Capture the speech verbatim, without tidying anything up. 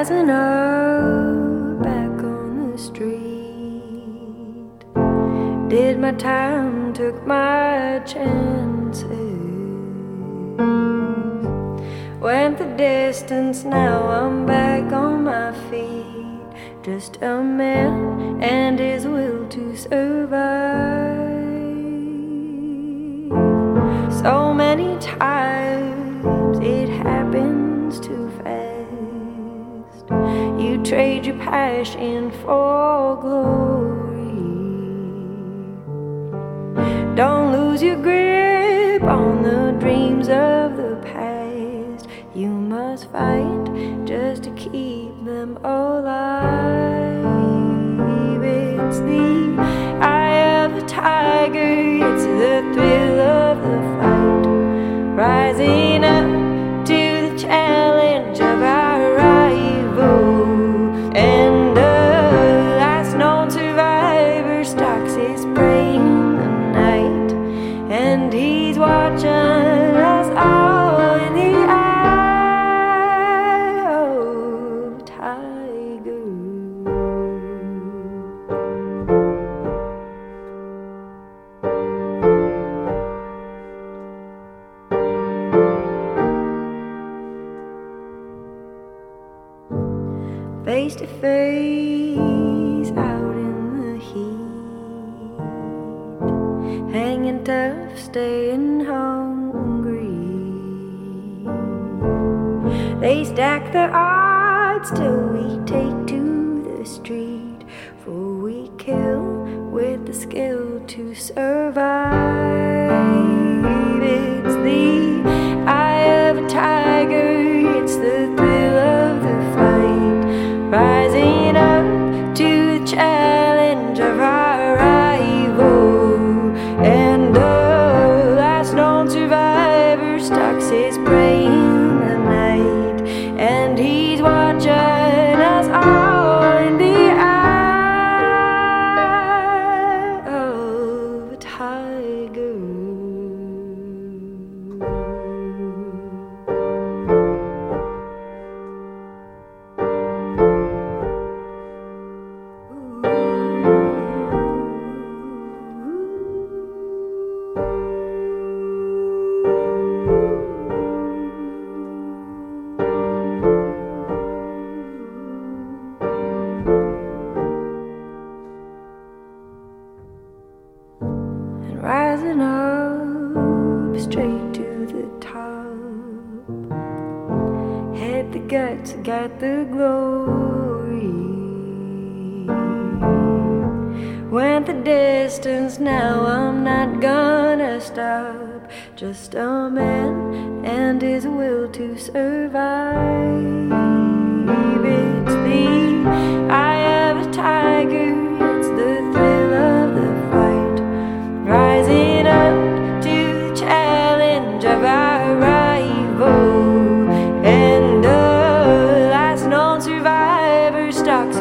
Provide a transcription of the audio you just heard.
rising up back on the street. Did my time, took my chances. Went the distance, now I'm back on my feet. Just a man and his will to survive. So many times it happens too fast. You trade your passion for glory. Don't lose your grip on the dreams of the past. You must fight just to keep them alive. It's the eye of a tiger, it's the thrill of the fight. Rising up to the challenge of our rival. And the last known survivor stalks his prey in the night. And he's watching us all in the eye of the tiger. Face to face out in the heat, hanging tough, staying hungry. They stack the odds till we take to the street, for we kill with the skill to survive. It's the eye of a tiger, it's the thrill of the fight. Rising up to the challenge of our rival. And the last known survivor stalks his prey in the night. And he's watching us all in the eye of a tiger. Rising up straight to the top. Had the guts, got the glory. Went the distance, now I'm not gonna stop. Just a man and his will to survive. It's the eye of a tiger, it's the thrill of the fight. Rising up to the challenge of our rival. And the last known survivor stalks